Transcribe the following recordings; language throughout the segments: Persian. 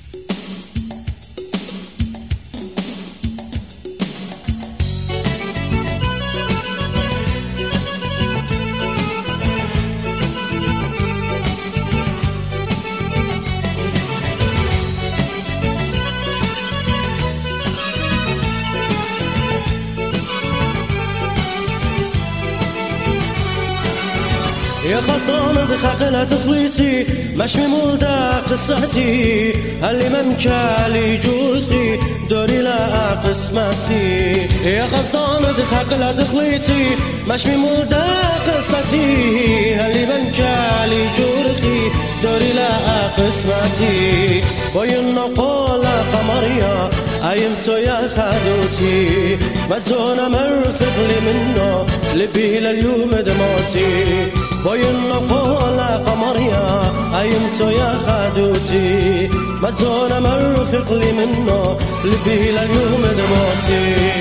يا خسرانة خاقلة تخليتي مش مولدة قصتي اللي ممكالي جوتي دوري لا قسمتي يا خسرانة خاقلة تخليتي مش مولدة قصتي اللي ممكالي جوتي دوري لا قسمتي وين قول قمريا أيمتو يا خدوتي مزونة مرفق لي منه لبي لليوم دموتي وين قول قمريا أيمتو يا خدوتي مزونة مرفق لي منه لبي لليوم دموتي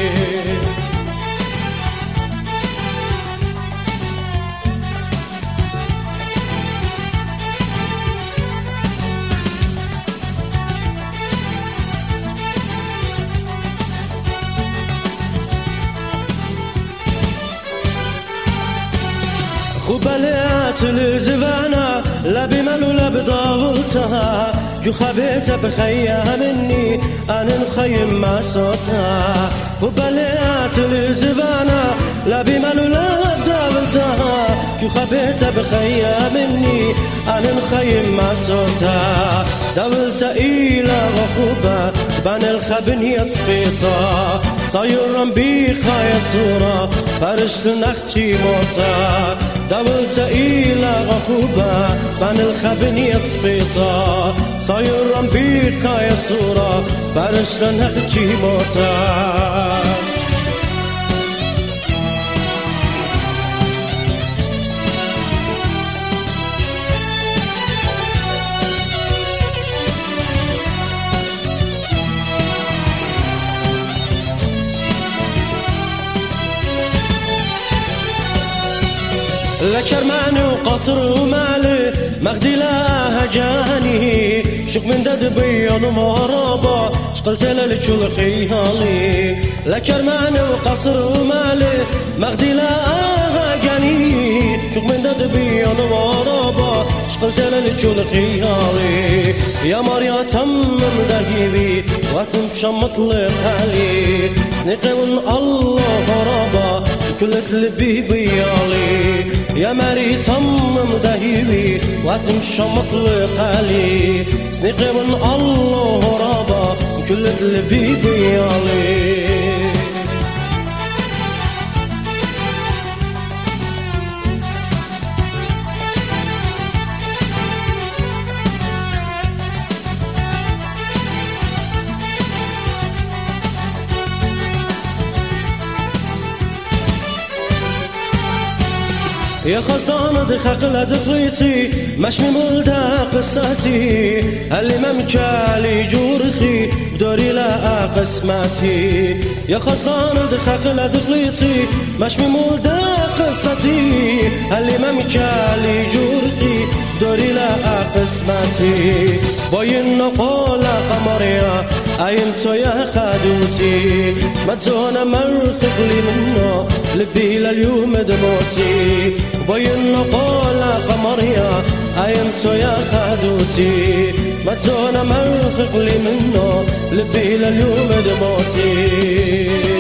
وبلعت الزبانة لا بمل ولا بضاولتها جو خبيت بخيا مني أنا نخيم مع صوتها وبلعت الزبانة لا بمل ولا بضاولتها جو خبيت بخيا مني أنا نخيم مع صوتها دولت إلى غخوبة بان الخبنية تصفيطة صايرا بيخا يا صورة فرشت نختي موتا دولت إلى غخوبة بان الخبنية تصفيطة صايرا بيخا يا صورة فرشت نختي موتا لكرماني وقصر ومالي مغدي لا هجاني شوف من دد بيون ومهربا شقلت للجول خيالي لكرماني وقصر ومالي مغدي لا هجاني شوف من دد بيون ومهربا شقلت للجول خيالي يا مريا تمم دهيبي واتم شمط لحالي سنقون الله ربا كلك لبي بيالي يا مري تمم دهيبي واتم شمط لقالي سنقون الله ربا كلك لبي بيالي يا خسانة خاقلة دخليتي مش مولدة قصتي اللي ممكالي جورخي بدوري لا قسمتي يا خسانة خاقلة دخليتي مش مولدة قصتي اللي ممكالي جورخي بدوري لا قسمتي باين قول قمريا أيمتو يا خدوتي متزونة مرفق لي منه لبي لليوم دموتي باين قول قمريا أيمتو يا خدوتي متزونة مرفق لي منه لبي لليوم دموتي